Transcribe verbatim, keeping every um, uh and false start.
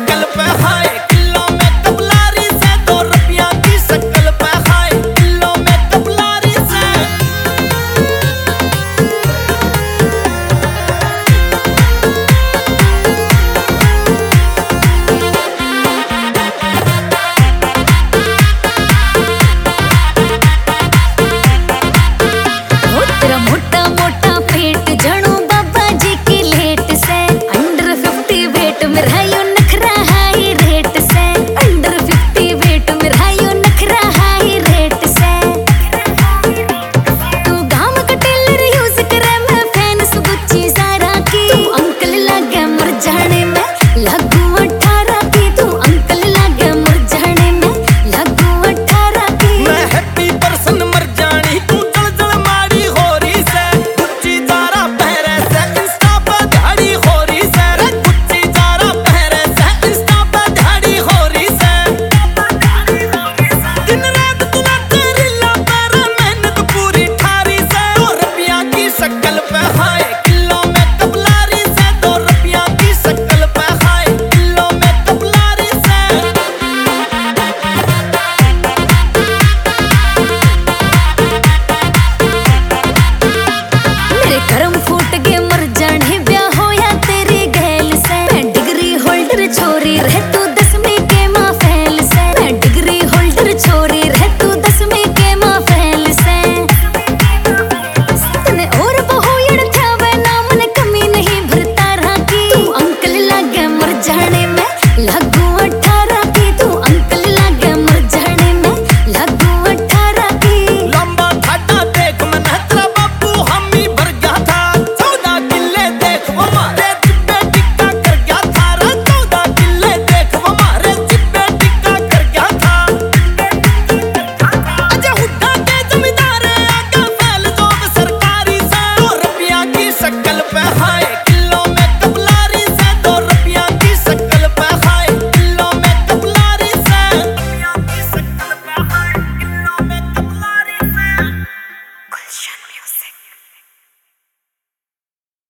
शक्ल पे हाय किलो में कबलारी से, दो रुपया की शक्ल पे हाय किलो में कबलारी से। मोटा मोटा पेट जणो बाबा जी की लेट से, अंडर फिफ्टी वेट में रहायो नखरा हाई रेट से, अंडर फिफ्टी वेट में रहायो नखरा हाई रेट से। तू गाम का टेलर यूज करे, मैं फैन सुबुच्ची सारा की, तू अंकल लागे मर जाने में लागू अठारह की, तू अंकल लागे मर जाने में लागू अठारह की। मैं हैप्पी पर्सन मर जानी, तू जल जल मारी हो रही से, गुच्ची जारा पहरे से इंस्टा पे दिहाड़ी हो रही से, गुच्ची जारा पहरे से इंस्टा पे दिहाड़ी हो रही से। दिन रात तू नाचे रीला पर मेहनत पूरी ठारी से, दो रुपया की शक्ल पे हाय किलो में कबलारी से, दो रुपया की शक्ल पे हाय किलो में कबलारी से। मेरे कर्म फूट गए मर जाने ब्याह होया तेरी गैल से, मैं डिग्री होल्डर छोरी रह तू दसवीं के माँ फैल से, मैं डिग्री होल्डर छोरी रह तू दसवीं के माँ फैल से। तने और बहुयड़ था वे ना मन कमी नहीं भरता रहा की, तू अंकल लागे मर जाने में